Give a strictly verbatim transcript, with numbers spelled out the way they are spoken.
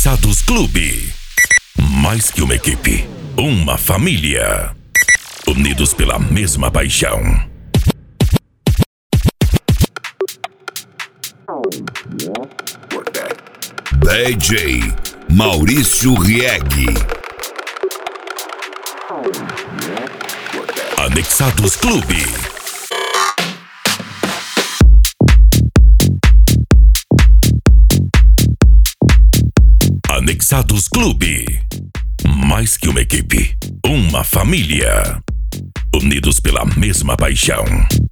Anexados Clube. Mais que uma equipe, uma família. Unidos pela mesma paixão. D J Maurício Rieg. Anexados Clube. Anexados Clube. Mais que uma equipe, uma família. Unidos pela mesma paixão.